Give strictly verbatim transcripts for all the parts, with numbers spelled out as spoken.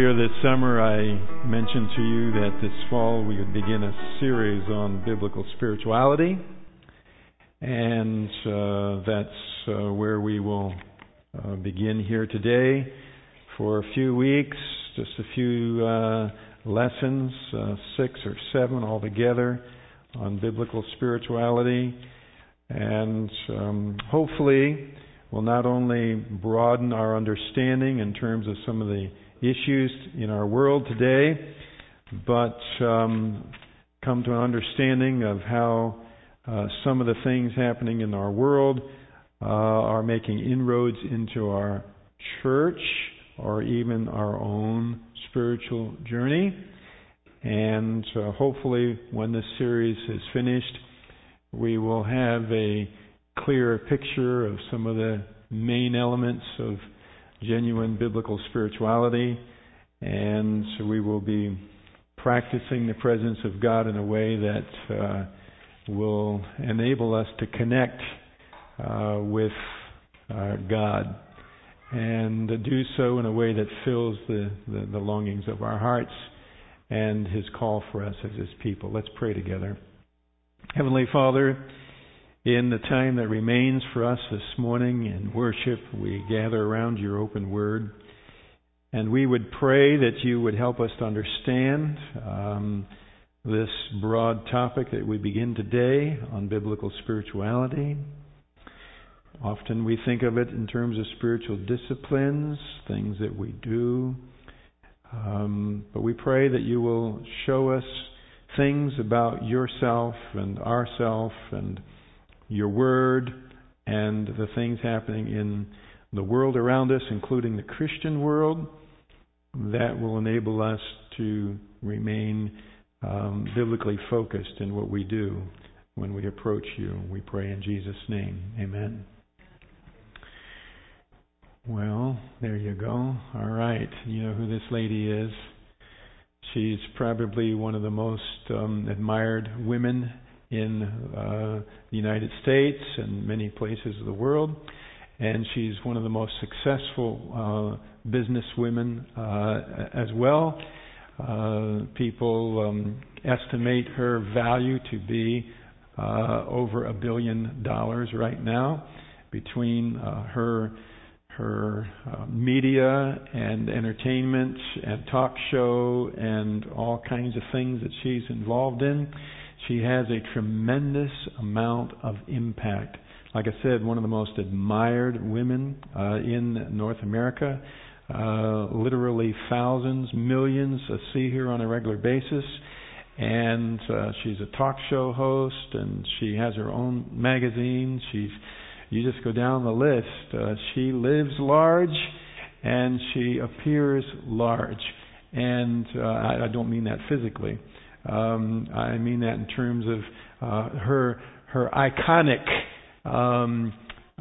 Earlier this summer, I mentioned to you that this fall we would begin a series on biblical spirituality, and uh, that's uh, where we will uh, begin here today for a few weeks, just a few uh, lessons, uh, six or seven altogether, on biblical spirituality, and um, hopefully will not only broaden our understanding in terms of some of the issues in our world today, but um, come to an understanding of how uh, some of the things happening in our world uh, are making inroads into our church or even our own spiritual journey. And uh, hopefully when this series is finished, we will have a clearer picture of some of the main elements of genuine biblical spirituality, and so we will be practicing the presence of God in a way that uh, will enable us to connect uh, with uh, God, and do so in a way that fills the, the, the longings of our hearts and His call for us as His people. Let's pray together. Heavenly Father, in the time that remains for us this morning in worship, we gather around your open word, and we would pray that you would help us to understand um, this broad topic that we begin today on biblical spirituality. Often we think of it in terms of spiritual disciplines, things that we do, um, but we pray that you will show us things about yourself and ourself and your word and the things happening in the world around us, including the Christian world, that will enable us to remain um, biblically focused in what we do when we approach you. We pray in Jesus' name. Amen. Well, there you go. All right. You know who this lady is. She's probably one of the most um, admired women in uh, the United States and many places of the world. And she's one of the most successful uh, businesswomen uh, as well. Uh, people um, estimate her value to be uh, over a billion dollars right now, between uh, her her uh, media and entertainment and talk show and all kinds of things that she's involved in. She has a tremendous amount of impact. Like I said, one of the most admired women uh, in North America. Uh, literally thousands, millions uh, see her on a regular basis. And uh, she's a talk show host, and she has her own magazine. She's You just go down the list. Uh, she lives large, and she appears large. And uh, I, I don't mean that physically. Um, I mean that in terms of uh, her her iconic um,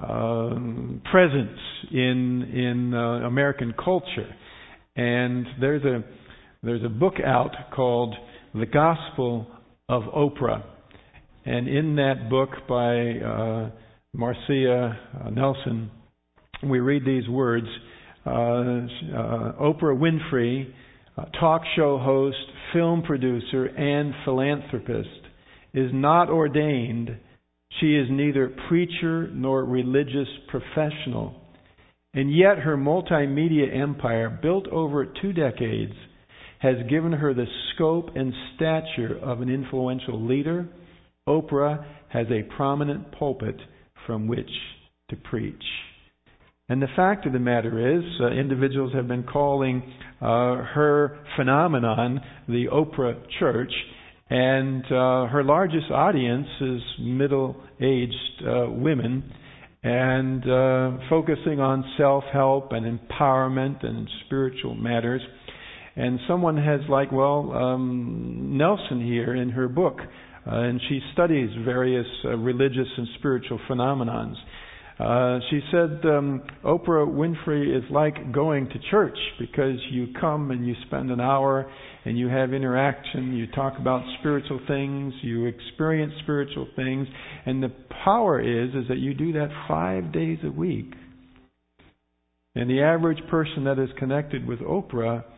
uh, presence in in uh, American culture. And there's a there's a book out called The Gospel of Oprah, and in that book by uh, Marcia uh, Nelson, we read these words: uh, uh, Oprah Winfrey, uh, talk show host, film producer, and philanthropist, is not ordained. She is neither preacher nor religious professional. And yet her multimedia empire, built over two decades, has given her the scope and stature of an influential leader. Oprah has a prominent pulpit from which to preach. And the fact of the matter is, uh, individuals have been calling uh, her phenomenon the Oprah Church, and uh, her largest audience is middle-aged uh, women, and uh, focusing on self-help and empowerment and spiritual matters. And someone has like, well, um, Nelson here in her book, uh, and she studies various uh, religious and spiritual phenomenons. Uh, she said um, Oprah Winfrey is like going to church, because you come and you spend an hour and you have interaction, you talk about spiritual things, you experience spiritual things, and the power is is that you do that five days a week. And the average person that is connected with Oprah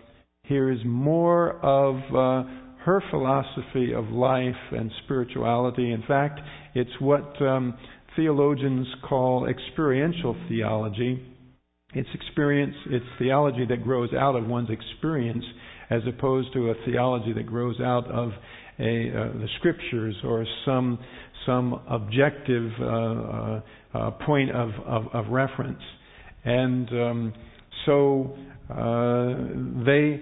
Here is more of uh, her philosophy of life and spirituality. In fact, it's what um, theologians call experiential theology. It's experience, it's theology that grows out of one's experience, as opposed to a theology that grows out of a, uh, the Scriptures or some some objective uh, uh, uh, point of, of, of reference. And um, so uh, they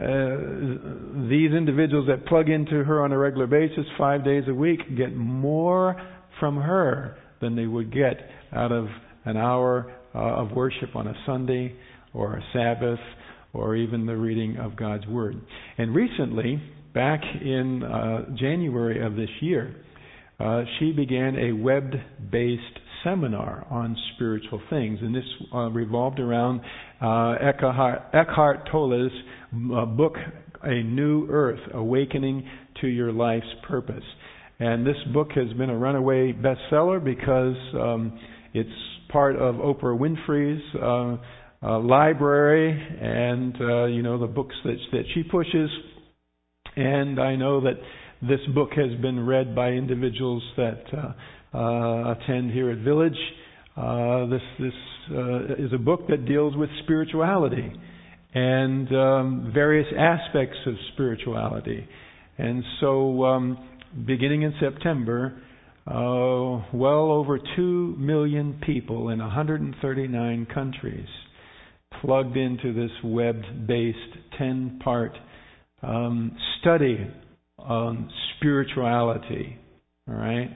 uh, these individuals that plug into her on a regular basis, five days a week, get more from her than they would get out of an hour uh, of worship on a Sunday or a Sabbath, or even the reading of God's Word. And recently, back in uh, January of this year, uh, she began a web-based seminar on spiritual things. And this uh, revolved around uh, Eckhart, Eckhart Tolle's uh, book, A New Earth, Awakening to Your Life's Purpose. And this book has been a runaway bestseller because um, it's part of Oprah Winfrey's uh, Uh, library, and uh, you know the books that that she pushes. And I know that this book has been read by individuals that uh, uh, attend here at Village. Uh, this this uh, is a book that deals with spirituality and um, various aspects of spirituality. And so, um, beginning in September, uh, well over two million people in one hundred thirty-nine countries plugged into this web-based ten-part um, study on spirituality. All right,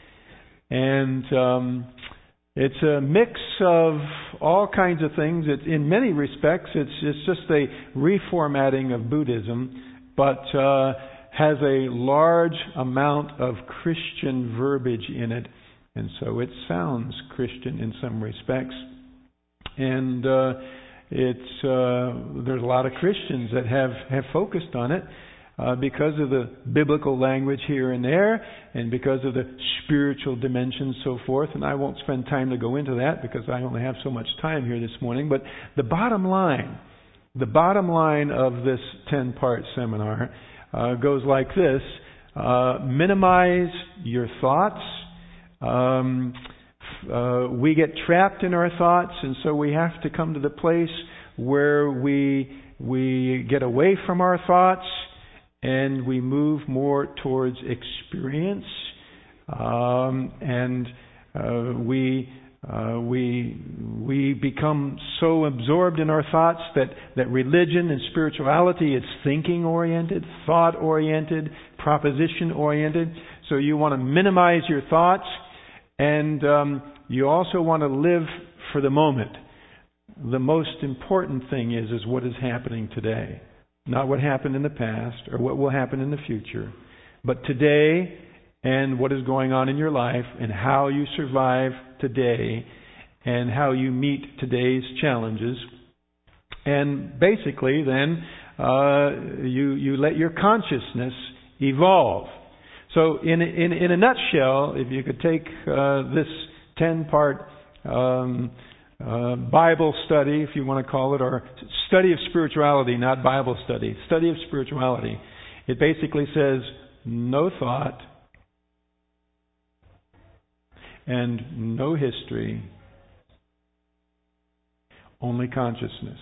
and um, it's a mix of all kinds of things. It's, in many respects, it's it's just a reformatting of Buddhism, but uh, has a large amount of Christian verbiage in it, and so it sounds Christian in some respects. And uh, It's uh, there's a lot of Christians that have, have focused on it uh, because of the biblical language here and there, and because of the spiritual dimension, so forth. And I won't spend time to go into that because I only have so much time here this morning. But the bottom line, the bottom line of this ten-part seminar uh, goes like this: uh, minimize your thoughts. Um, Uh, we get trapped in our thoughts, and so we have to come to the place where we we get away from our thoughts and we move more towards experience, um, and uh, we uh, we we become so absorbed in our thoughts that that religion and spirituality is thinking oriented, thought oriented, proposition oriented. So you want to minimize your thoughts. And um, you also want to live for the moment. The most important thing is, is what is happening today. Not what happened in the past or what will happen in the future. But today and what is going on in your life and how you survive today and how you meet today's challenges. And basically then uh, you, you let your consciousness evolve. So in, in in a nutshell, if you could take uh, this ten-part um, uh, Bible study, if you want to call it, or study of spirituality, not Bible study, study of spirituality, it basically says no thought and no history, only consciousness.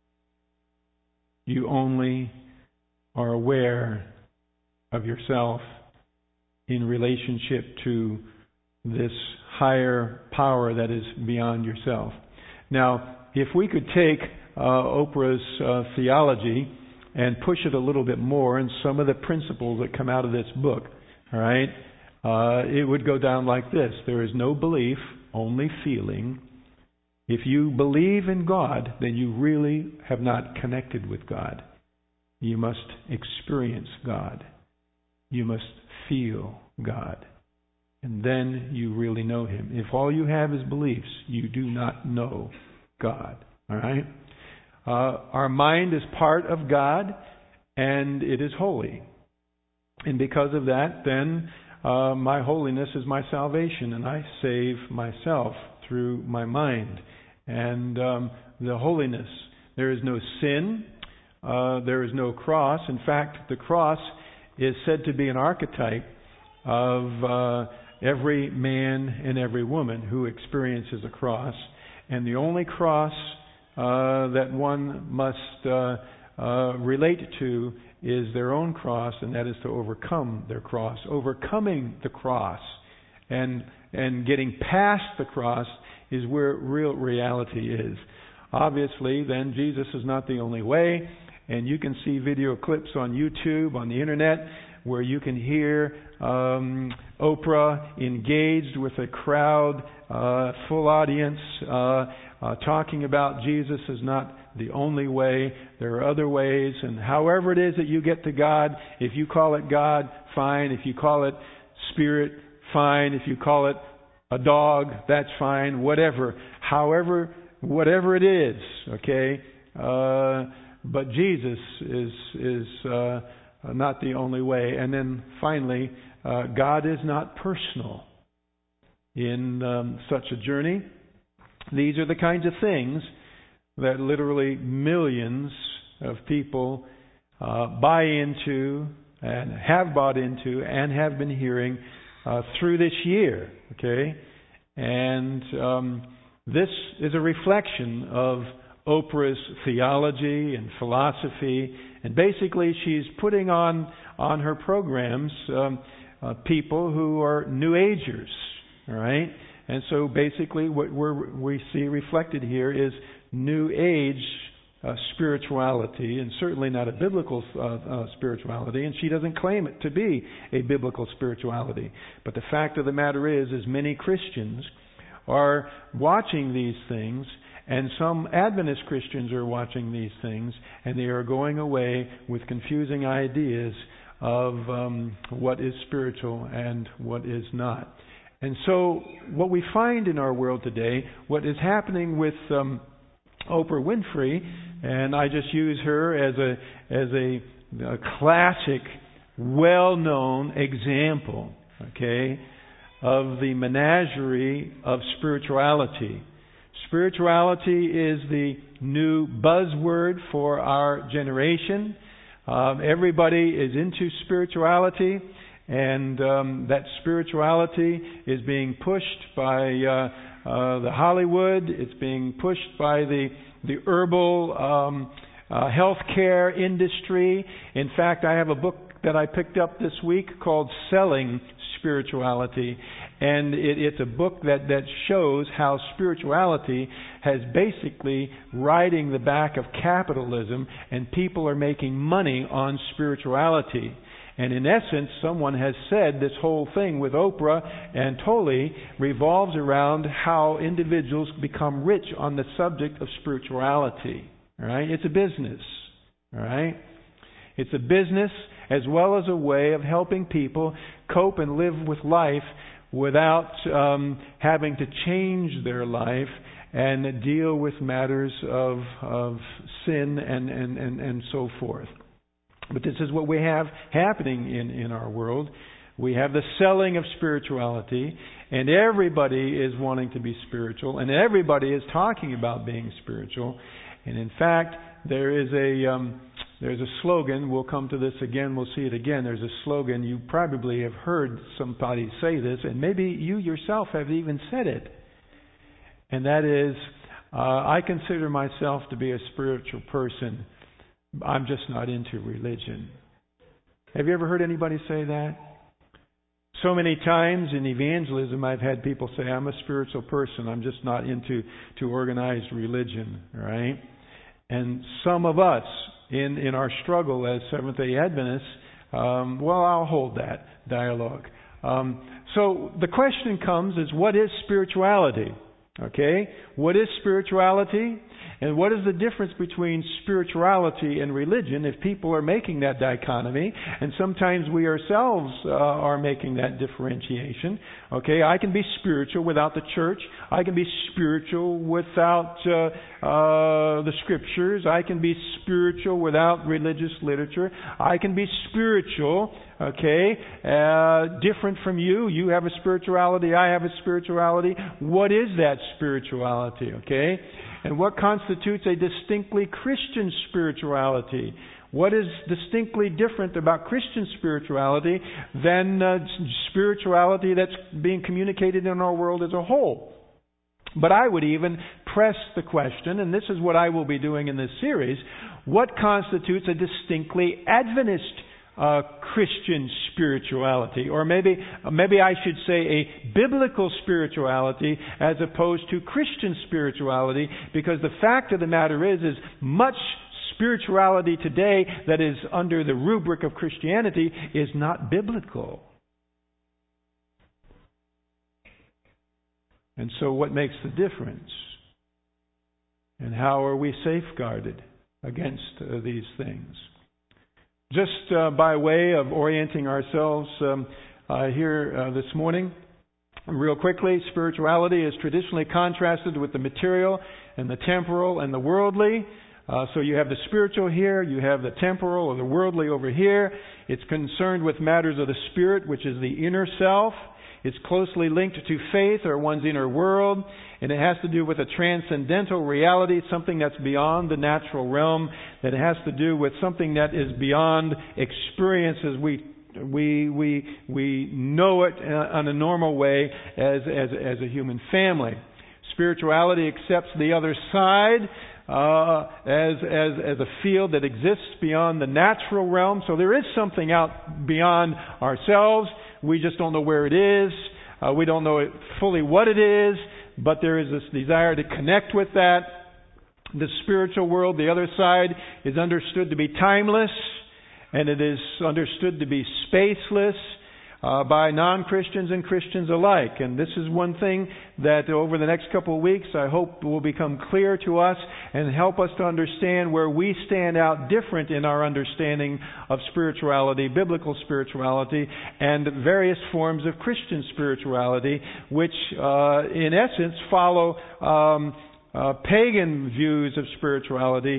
You only are aware of yourself in relationship to this higher power that is beyond yourself. Now, if we could take uh, Oprah's uh, theology and push it a little bit more, and some of the principles that come out of this book, all right, uh, it would go down like this: there is no belief, only feeling. If you believe in God, then you really have not connected with God. You must experience God. You must feel God. And then you really know Him. If all you have is beliefs, you do not know God. All right? Uh, our mind is part of God, and it is holy. And because of that, then uh, my holiness is my salvation, and I save myself through my mind. And um, the holiness, there is no sin, uh, there is no cross. In fact, the cross is said to be an archetype of uh, every man and every woman who experiences a cross. And the only cross uh, that one must uh, uh, relate to is their own cross, and that is to overcome their cross. Overcoming the cross and and getting past the cross is where real reality is. Obviously, then, Jesus is not the only way, and you can see video clips on YouTube, on the internet, where you can hear um, Oprah engaged with a crowd, uh, full audience, uh, uh, talking about Jesus is not the only way. There are other ways, and however it is that you get to God, if you call it God, fine. If you call it Spirit, fine. If you call it a dog, that's fine. Whatever. However, whatever it is, okay? Uh, but Jesus is is uh, not the only way. And then finally, uh, God is not personal in um, such a journey. These are the kinds of things that literally millions of people uh, buy into and have bought into and have been hearing uh, through this year. Okay, and um, this is a reflection of Oprah's theology and philosophy, and basically she's putting on on her programs um, uh, people who are New Agers. All right, and so basically what we're, we see reflected here is New Age uh, spirituality, and certainly not a biblical uh, uh, spirituality, and she doesn't claim it to be a biblical spirituality. But the fact of the matter is, is many Christians are watching these things, and some Adventist Christians are watching these things, and they are going away with confusing ideas of um, what is spiritual and what is not. And so what we find in our world today, what is happening with um, Oprah Winfrey, and I just use her as a as a, a classic, well-known example, okay, of the menagerie of spirituality. Spirituality is the new buzzword for our generation. Um, everybody is into spirituality, and um, that spirituality is being pushed by uh, uh, the Hollywood. It's being pushed by the the herbal um, uh, healthcare industry. In fact, I have a book that I picked up this week called Selling Spirituality, and it, it's a book that, that shows how spirituality has basically riding the back of capitalism, and people are making money on spirituality. And in essence, someone has said this whole thing with Oprah and Tolle revolves around how individuals become rich on the subject of spirituality. All right? It's a business. All right? It's a business as well as a way of helping people cope and live with life without um, having to change their life and deal with matters of of sin and, and, and, and so forth. But this is what we have happening in, in our world. We have the selling of spirituality, and everybody is wanting to be spiritual, and everybody is talking about being spiritual. And in fact, there is a um, there's a slogan. We'll come to this again. We'll see it again. There's a slogan. You probably have heard somebody say this, and maybe you yourself have even said it. And that is, uh, I consider myself to be a spiritual person. I'm just not into religion. Have you ever heard anybody say that? So many times in evangelism I've had people say, I'm a spiritual person. I'm just not into to organized religion. Right? And some of us in, in our struggle as Seventh-day Adventists, um, well, I'll hold that dialogue. Um, so the question comes is, what is spirituality? Okay? What is spirituality? And what is the difference between spirituality and religion if people are making that dichotomy? And sometimes we ourselves uh, are making that differentiation. Okay, I can be spiritual without the church. I can be spiritual without uh, uh, the scriptures. I can be spiritual without religious literature. I can be spiritual, okay, uh, different from you. You have a spirituality. I have a spirituality. What is that spirituality, okay? And what constitutes a distinctly Christian spirituality? What is distinctly different about Christian spirituality than uh, spirituality that's being communicated in our world as a whole? But I would even press the question, and this is what I will be doing in this series, what constitutes a distinctly Adventist uh, Christian spirituality? Or maybe, maybe I should say a biblical spirituality as opposed to Christian spirituality, because the fact of the matter is, is much spirituality today that is under the rubric of Christianity is not biblical. And so what makes the difference? And how are we safeguarded against uh, these things? Just uh, by way of orienting ourselves um, uh, here uh, this morning, real quickly, spirituality is traditionally contrasted with the material and the temporal and the worldly. Uh, so you have the spiritual here, you have the temporal or the worldly over here. It's concerned with matters of the spirit, which is the inner self. It's closely linked to faith or one's inner world. And it has to do with a transcendental reality, something that's beyond the natural realm, that has to do with something that is beyond experience as we we we we know it in a normal way as as as a human family. Spirituality accepts the other side Uh, as as as a field that exists beyond the natural realm. So there is something out beyond ourselves. We just don't know where it is. Uh, we don't know it fully what it is, but there is this desire to connect with that. The spiritual world, the other side, is understood to be timeless, and it is understood to be spaceless Uh, by non-Christians and Christians alike. And this is one thing that over the next couple of weeks I hope will become clear to us and help us to understand where we stand out different in our understanding of spirituality, biblical spirituality, and various forms of Christian spirituality, which uh, in essence follow um, Uh, pagan views of spirituality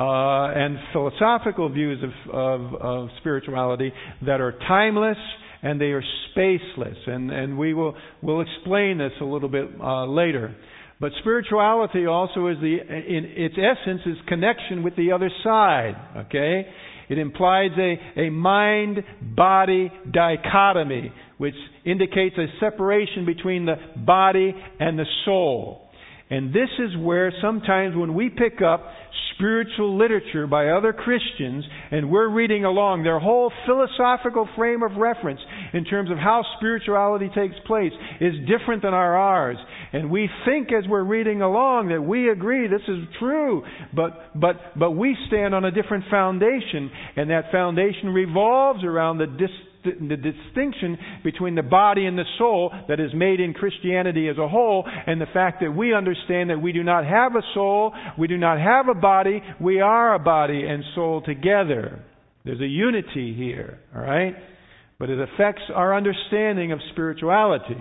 uh, and philosophical views of, of, of spirituality that are timeless and they are spaceless. And, and we will we'll explain this a little bit uh, later. But spirituality also is the, in its essence, is connection with the other side. Okay, it implies a a mind-body dichotomy, which indicates a separation between the body and the soul. And this is where sometimes when we pick up spiritual literature by other Christians and we're reading along, their whole philosophical frame of reference in terms of how spirituality takes place is different than our ours. And we think as we're reading along that we agree this is true, but but but we stand on a different foundation, and that foundation revolves around the dis- the distinction between the body and the soul that is made in Christianity as a whole, and the fact that we understand that we do not have a soul, we do not have a body, we are a body and soul together. There's a unity here, all right? But it affects our understanding of spirituality,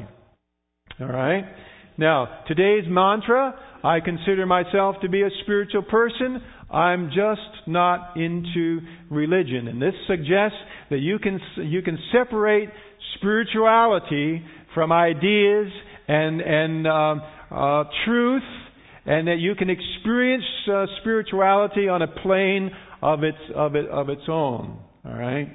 all right? Now, today's mantra, I consider myself to be a spiritual person. I'm just not into religion. And this suggests that you can you can separate spirituality from ideas and and um, uh, truth, and that you can experience uh, spirituality on a plane of its of it of its own. All right,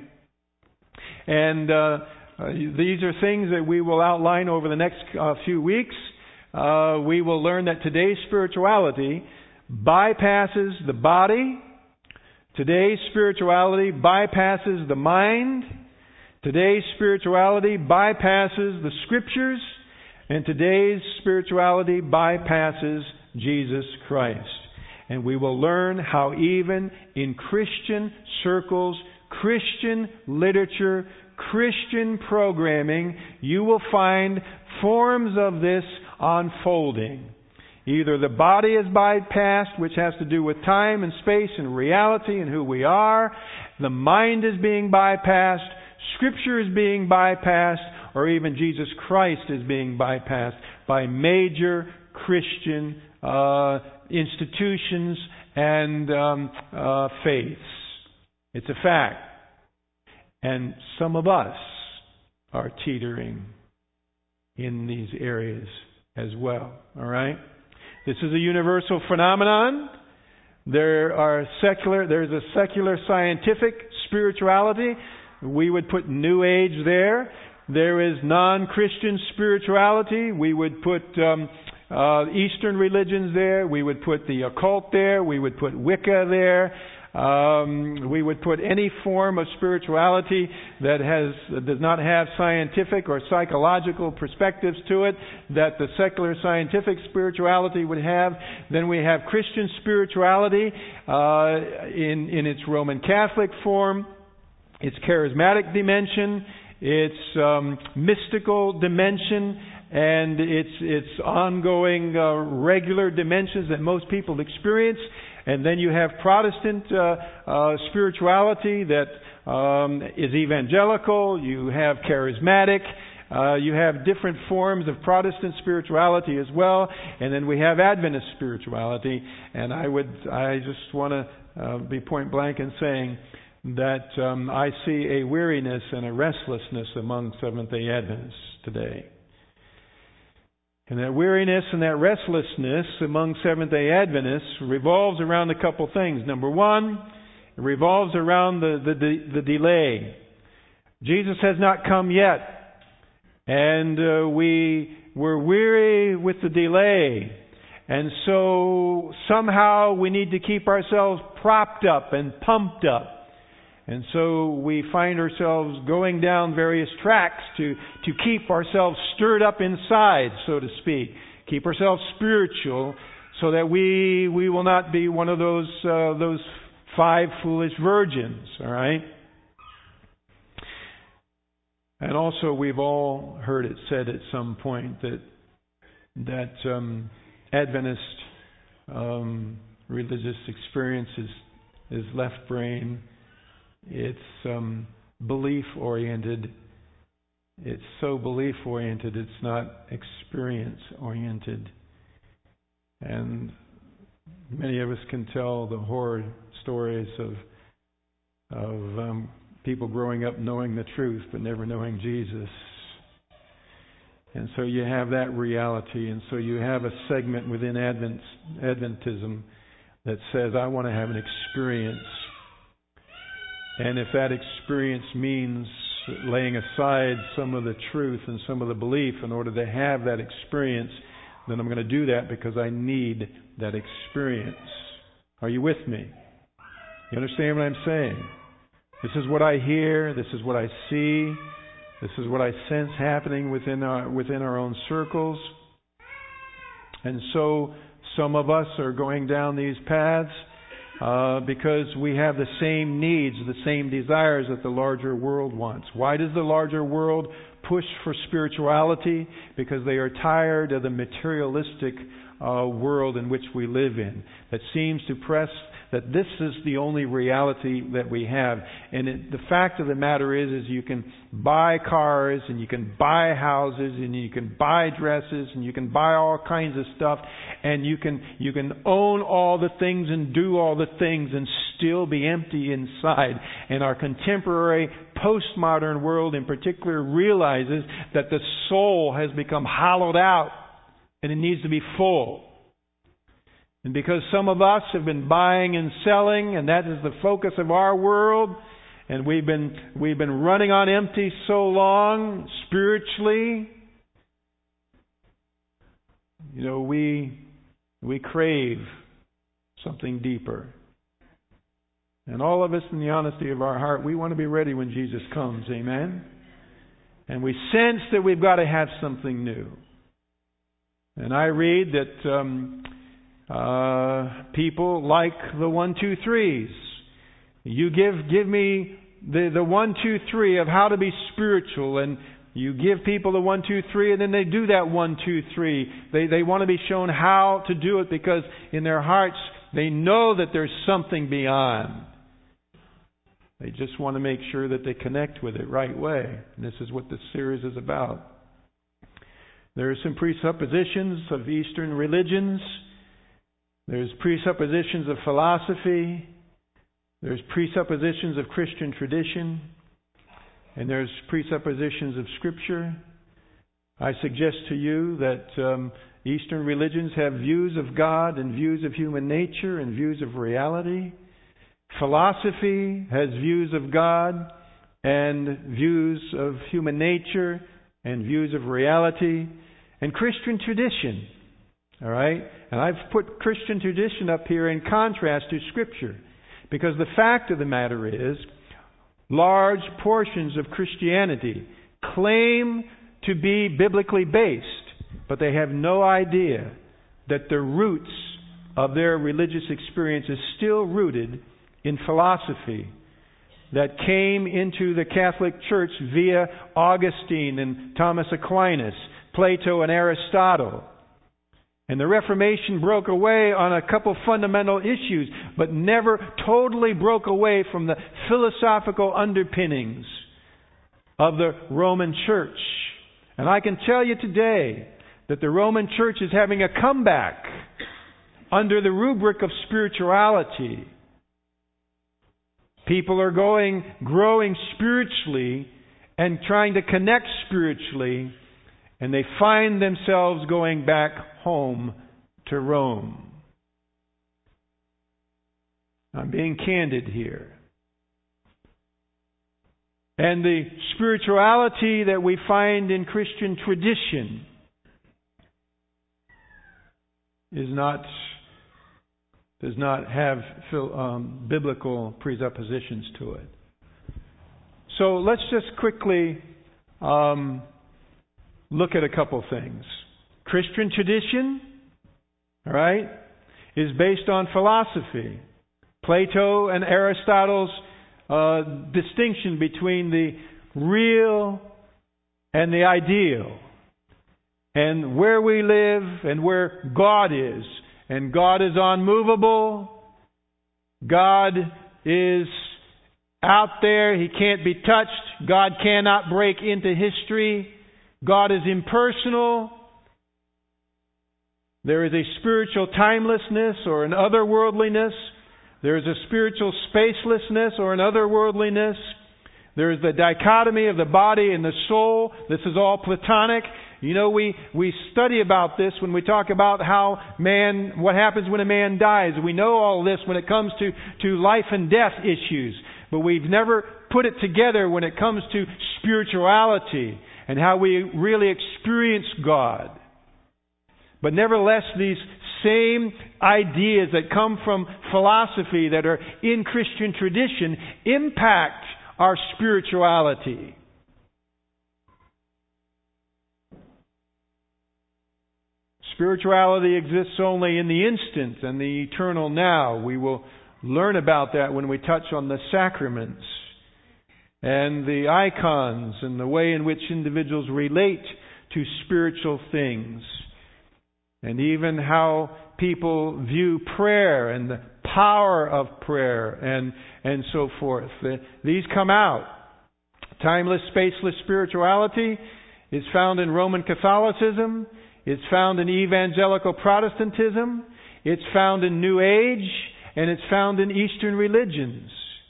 and uh, uh, these are things that we will outline over the next uh, few weeks. Uh, we will learn that today's spirituality bypasses the body. Today's spirituality bypasses the mind. Today's spirituality bypasses the Scriptures. And today's spirituality bypasses Jesus Christ. And we will learn how even in Christian circles, Christian literature, Christian programming, you will find forms of this unfolding. Either the body is bypassed, which has to do with time and space and reality and who we are. The mind is being bypassed. Scripture is being bypassed. Or even Jesus Christ is being bypassed by major Christian uh, institutions and um, uh, faiths. It's a fact. And some of us are teetering in these areas as well. All right? This is a universal phenomenon. There are secular, there's a secular scientific spirituality. We would put New Age there. There is non-Christian spirituality. We would put um, uh, Eastern religions there. We would put the occult there. We would put Wicca there. Um, we would put any form of spirituality that has that does not have scientific or psychological perspectives to it that the secular scientific spirituality would have. Then we have Christian spirituality uh, in in its Roman Catholic form, its charismatic dimension, its um, mystical dimension, and its its ongoing uh, regular dimensions that most people experience. And then you have Protestant uh, uh, spirituality that um, is evangelical. You have charismatic. Uh, you have different forms of Protestant spirituality as well. And then we have Adventist spirituality. And I would, I just want to uh, be point blank in saying that um, I see a weariness and a restlessness among Seventh-day Adventists today. And that weariness and that restlessness among Seventh-day Adventists revolves around a couple things. Number one, it revolves around the, the, the, the delay. Jesus has not come yet. And uh, we were weary with the delay. And so somehow we need to keep ourselves propped up and pumped up. And so we find ourselves going down various tracks to, to keep ourselves stirred up inside, so to speak. Keep ourselves spiritual so that we we will not be one of those uh, those five foolish virgins, all right? And also we've all heard it said at some point that that um, Adventist um, religious experience is, is left brain. It's um, belief-oriented. It's so belief-oriented, it's not experience-oriented. And many of us can tell the horror stories of of um, people growing up knowing the truth but never knowing Jesus. And so you have that reality. And so you have a segment within Advent, Adventism that says, I want to have an experience. And if that experience means laying aside some of the truth and some of the belief in order to have that experience, then I'm going to do that because I need that experience. Are you with me? You understand what I'm saying? This is what I hear. This is what I see. This is what I sense happening within our within our own circles. And so some of us are going down these paths Uh, because we have the same needs, the same desires that the larger world wants. Why does the larger world push for spirituality? Because they are tired of the materialistic uh, world in which we live in, that seems to press that this is the only reality that we have. And it, the fact of the matter is, is you can buy cars and you can buy houses and you can buy dresses and you can buy all kinds of stuff and you can you can own all the things and do all the things and still be empty inside. And our contemporary postmodern world in particular realizes that the soul has become hollowed out and it needs to be full. And because some of us have been buying and selling, and that is the focus of our world, and we've been we've been running on empty so long spiritually, you know, we we crave something deeper. And all of us, in the honesty of our heart, we want to be ready when Jesus comes. Amen? And we sense that we've got to have something new. And I read that Um, Uh, people like the one, two, threes. You give give me the, the one, two, three of how to be spiritual, and you give people the one, two, three, and then they do that one, two, three. They they want to be shown how to do it because in their hearts they know that there's something beyond. They just want to make sure that they connect with it right way. And this is what this series is about. There are some presuppositions of Eastern religions. There's presuppositions of philosophy. There's presuppositions of Christian tradition. And there's presuppositions of Scripture. I suggest to you that um, Eastern religions have views of God and views of human nature and views of reality. Philosophy has views of God and views of human nature and views of reality. And Christian tradition, all right? And I've put Christian tradition up here in contrast to Scripture, because the fact of the matter is, large portions of Christianity claim to be biblically based, but they have no idea that the roots of their religious experience is still rooted in philosophy that came into the Catholic Church via Augustine and Thomas Aquinas, Plato and Aristotle. And the Reformation broke away on a couple fundamental issues, but never totally broke away from the philosophical underpinnings of the Roman Church. And I can tell you today that the Roman Church is having a comeback under the rubric of spirituality. People are going, growing spiritually and trying to connect spiritually, and they find themselves going back home to Rome. I'm being candid here. And the spirituality that we find in Christian tradition is not, does not have um, biblical presuppositions to it. So let's just quickly um, look at a couple things. Christian tradition, all right, is based on philosophy. Plato and Aristotle's uh, distinction between the real and the ideal, and where we live and where God is. And God is unmovable. God is out there. He can't be touched. God cannot break into history. God is impersonal. There is a spiritual timelessness or an otherworldliness. There is a spiritual spacelessness or an otherworldliness. There is the dichotomy of the body and the soul. This is all Platonic. You know, we, we study about this when we talk about how man, what happens when a man dies. We know all this when it comes to, to life and death issues. But we've never put it together when it comes to spirituality and how we really experience God. But nevertheless, these same ideas that come from philosophy that are in Christian tradition impact our spirituality. Spirituality exists only in the instant and the eternal now. We will learn about that when we touch on the sacraments and the icons and the way in which individuals relate to spiritual things, and even how people view prayer and the power of prayer and, and so forth. These come out. Timeless, spaceless spirituality is found in Roman Catholicism. It's found in evangelical Protestantism. It's found in New Age. And it's found in Eastern religions.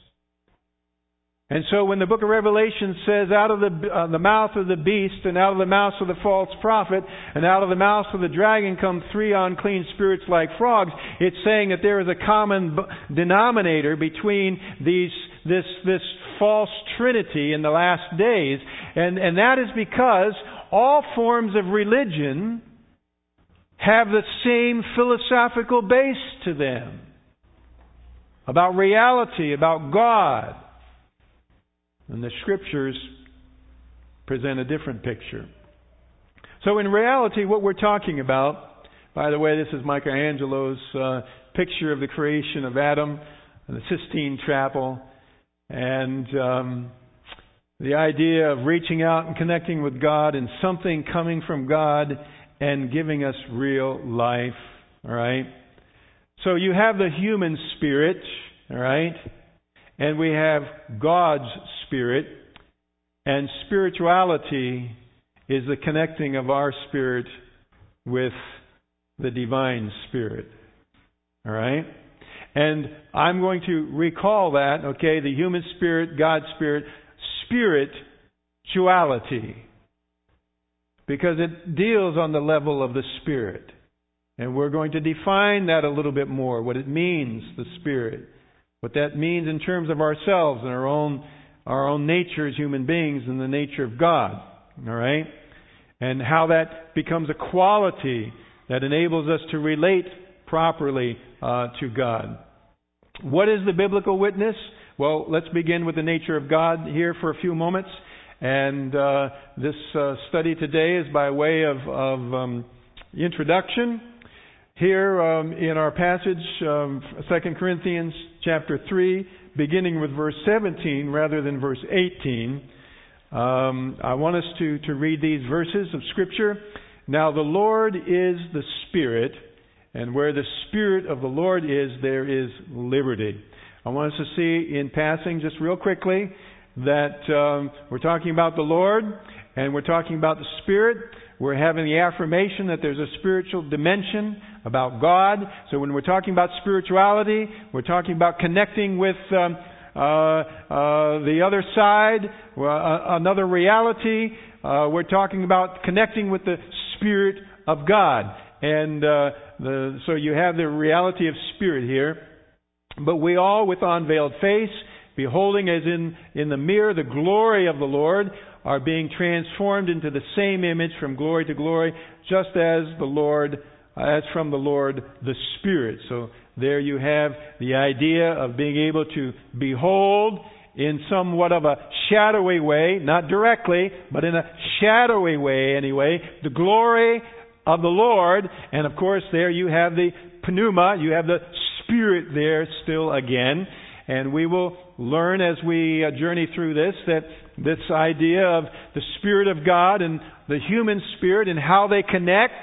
And so when the book of Revelation says, out of the, uh, the mouth of the beast and out of the mouth of the false prophet and out of the mouth of the dragon come three unclean spirits like frogs, it's saying that there is a common b- denominator between these, this, this false trinity in the last days. And, and that is because all forms of religion have the same philosophical base to them. About reality, about God. And the Scriptures present a different picture. So in reality, what we're talking about, by the way, this is Michelangelo's uh, picture of the creation of Adam and the Sistine Chapel. And um, the idea of reaching out and connecting with God and something coming from God and giving us real life. All right? So you have the human spirit, all right? And we have God's spirit. And spirituality is the connecting of our spirit with the divine spirit. All right? And I'm going to recall that, okay, the human spirit, God's spirit, spirituality. because it deals on the level of the Spirit. And we're going to define that a little bit more, what it means, the Spirit. What that means in terms of ourselves and our own our own nature as human beings and the nature of God. All right? And how that becomes a quality that enables us to relate properly uh, to God. What is the biblical witness? Well, let's begin with the nature of God here for a few moments. And uh, this uh, study today is by way of, of um, introduction. Here um, in our passage, um, Second Corinthians chapter three, beginning with verse seventeen rather than verse eighteen. Um, I want us to, to read these verses of Scripture. Now the Lord is the Spirit, and where the Spirit of the Lord is, there is liberty. I want us to see in passing, just real quickly, that um, we're talking about the Lord, and we're talking about the Spirit. We're having the affirmation that there's a spiritual dimension about God. So when we're talking about spirituality, we're talking about connecting with um, uh, uh, the other side, uh, another reality. Uh, we're talking about connecting with the Spirit of God. And uh, the, so you have the reality of Spirit here. But we all, with unveiled face, beholding as in, in the mirror the glory of the Lord, are being transformed into the same image from glory to glory, just as the Lord, as from the Lord the Spirit. So there you have the idea of being able to behold in somewhat of a shadowy way, not directly, but in a shadowy way anyway, the glory of the Lord. And of course there you have the pneuma, you have the Spirit there still again. And we will learn as we uh, journey through this that this idea of the Spirit of God and the human spirit and how they connect,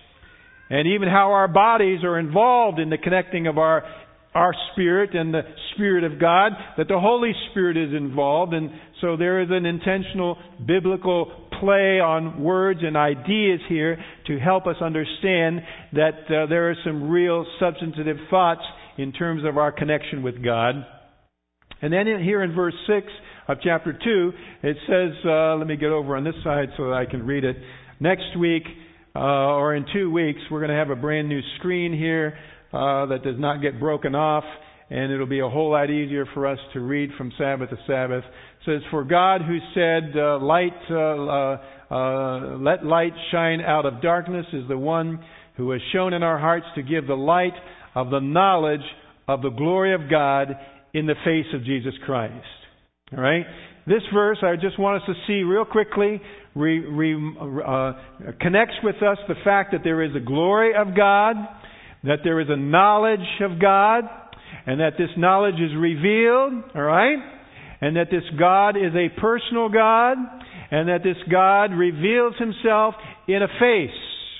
and even how our bodies are involved in the connecting of our our spirit and the Spirit of God, that the Holy Spirit is involved. And so there is an intentional biblical play on words and ideas here to help us understand that uh, there are some real substantive thoughts in terms of our connection with God. And then in, here in verse six of chapter two, it says, uh, let me get over on this side so that I can read it. Next week, uh, or in two weeks, we're going to have a brand new screen here uh, that does not get broken off, and it'll be a whole lot easier for us to read from Sabbath to Sabbath. It says, for God who said, uh, light, uh, uh, uh, let light shine out of darkness, is the one who has shown in our hearts to give the light of the knowledge of the glory of God in the face of Jesus Christ. All right? This verse, I just want us to see real quickly, re, re, uh, connects with us the fact that there is a glory of God, that there is a knowledge of God, and that this knowledge is revealed, all right? And that this God is a personal God, and that this God reveals Himself in a face,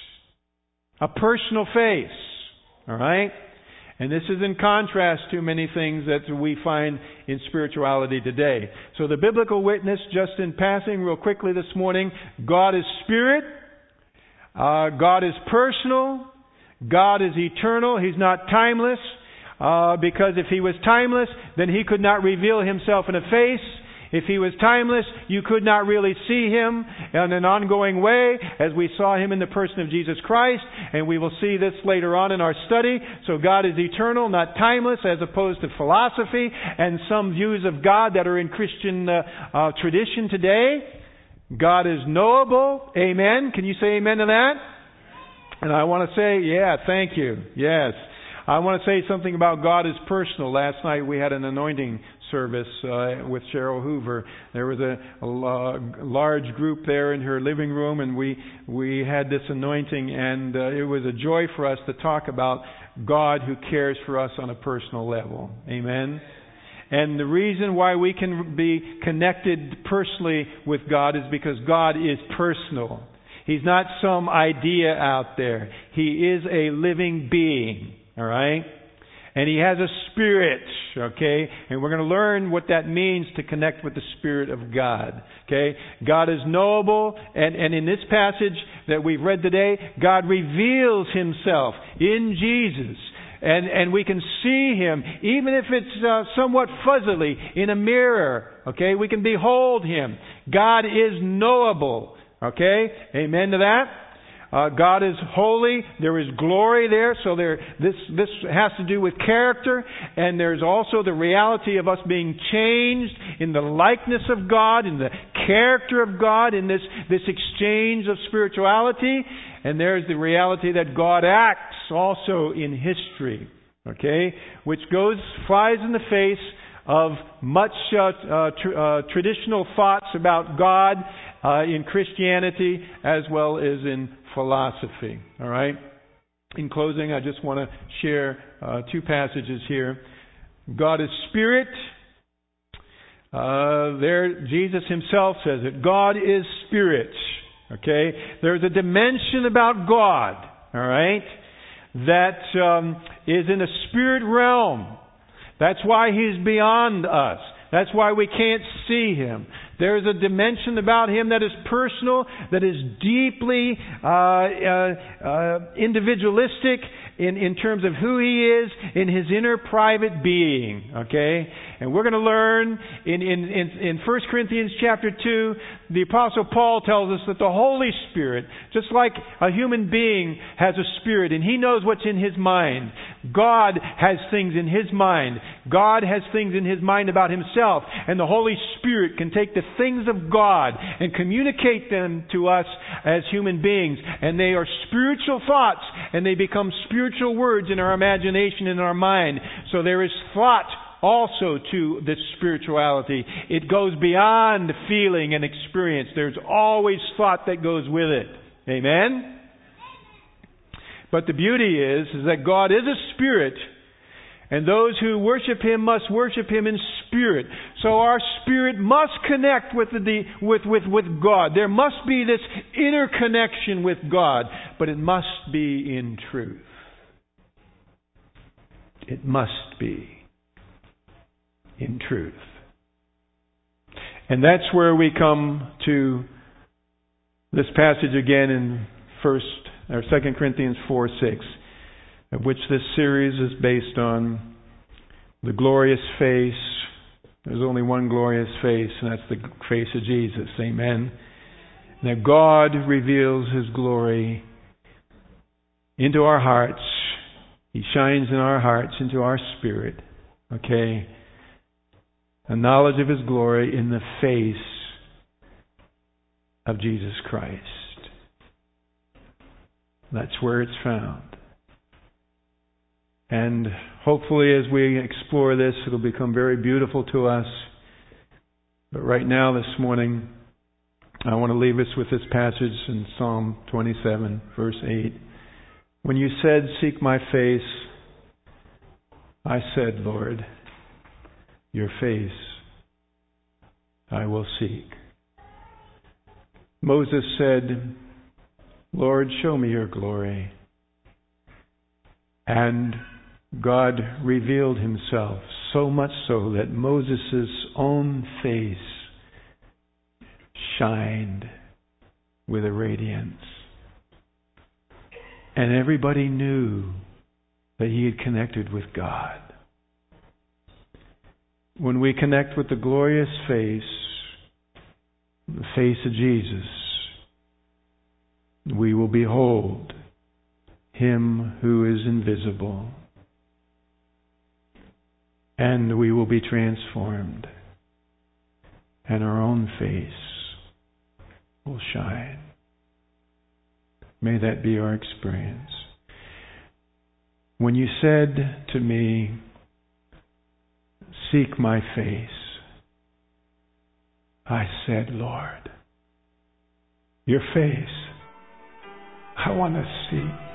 a personal face, all right? And this is in contrast to many things that we find in spirituality today. So the biblical witness, just in passing real quickly this morning, God is Spirit. Uh, God is personal. God is eternal. He's not timeless. Uh, because if He was timeless, then He could not reveal Himself in a face. If He was timeless, you could not really see Him in an ongoing way, as we saw Him in the person of Jesus Christ, and we will see this later on in our study. So God is eternal, not timeless, as opposed to philosophy and some views of God that are in Christian uh, uh, tradition today. God is knowable. Amen. Can you say amen to that? And I want to say, yeah, thank you. Yes. I want to say something about God is personal. Last night we had an anointing service uh, with Cheryl Hoover. There was a, a large group there in her living room, and we we had this anointing, and uh, it was a joy for us to talk about God who cares for us on a personal level. Amen. And the reason why we can be connected personally with God is because God is personal. He's not some idea out there. He is a living being. All right? And He has a spirit, okay? And we're going to learn what that means to connect with the Spirit of God, okay? God is knowable, and, and in this passage that we've read today, God reveals Himself in Jesus. And, and we can see Him, even if it's uh, somewhat fuzzily, in a mirror, okay? We can behold Him. God is knowable. Okay? Amen to that? Uh, God is holy. There is glory there. So there, this this has to do with character. And there's also the reality of us being changed in the likeness of God, in the character of God, in this, this exchange of spirituality. And there's the reality that God acts also in history. Okay? Which goes, flies in the face of much uh, uh, tr- uh, traditional thoughts about God uh, in Christianity as well as in philosophy. All right? In closing, I just want to share uh, two passages here. God is spirit. Uh, there, Jesus himself says it. God is spirit. Okay? There's a dimension about God. All right? That um, is in a spirit realm. That's why He's beyond us. That's why we can't see Him. There's a dimension about Him that is personal, that is deeply uh, uh, uh, individualistic in, in terms of who He is in His inner private being. Okay? And we're going to learn in, in, in, in First Corinthians chapter two, the Apostle Paul tells us that the Holy Spirit, just like a human being has a spirit and he knows what's in his mind, God has things in His mind. God has things in His mind about Himself. And the Holy Spirit can take the things of God and communicate them to us as human beings. And they are spiritual thoughts, and they become spiritual words in our imagination and our mind. So there is thought also to this spirituality. It goes beyond feeling and experience. There's always thought that goes with it. Amen? But the beauty is, is that God is a spirit, and those who worship Him must worship Him in spirit. So our spirit must connect with the with, with, with God. There must be this inner connection with God, but it must be in truth. It must be in truth. And that's where we come to this passage again in First or Second Corinthians four six, of which this series is based on. The glorious face. There's only one glorious face, and that's the face of Jesus. Amen. That God reveals His glory into our hearts. He shines in our hearts, into our spirit. Okay. A knowledge of His glory in the face of Jesus Christ. That's where it's found. And hopefully as we explore this, it'll become very beautiful to us. But right now, this morning, I want to leave us with this passage in Psalm twenty-seven, verse eight. When you said, "Seek my face," I said, "Lord, your face I will seek." Moses said, "Lord, show me your glory." And God revealed Himself, so much so that Moses' own face shined with a radiance. And everybody knew that he had connected with God. When we connect with the glorious face, the face of Jesus, we will behold Him who is invisible. And we will be transformed. And our own face will shine. May that be our experience. When you said to me, "Seek my face," I said, "Lord, your face I want to seek."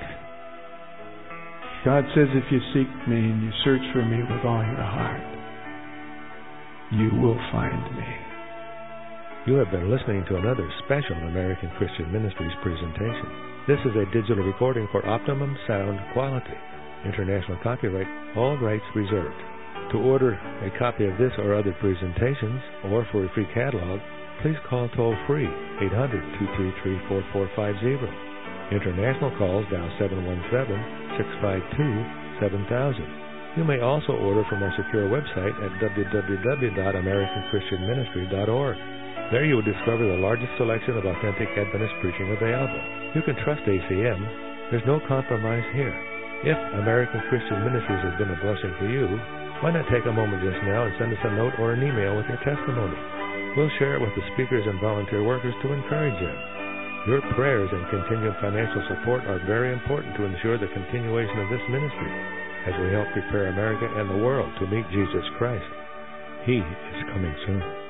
God says if you seek me and you search for me with all your heart, you will find me. You have been listening to another special American Christian Ministries presentation. This is a digital recording for optimum sound quality. International copyright, all rights reserved. To order a copy of this or other presentations, or for a free catalog, please call toll-free eight hundred, two three three, four four five zero. International calls dial seven one seven, six five two, seven thousand. You may also order from our secure website at w w w dot american christian ministry dot org. There you will discover the largest selection of authentic Adventist preaching available. You can trust A C M. There's no compromise here. If American Christian Ministries has been a blessing to you, why not take a moment just now and send us a note or an email with your testimony? We'll share it with the speakers and volunteer workers to encourage them. Your prayers and continued financial support are very important to ensure the continuation of this ministry as we help prepare America and the world to meet Jesus Christ. He is coming soon.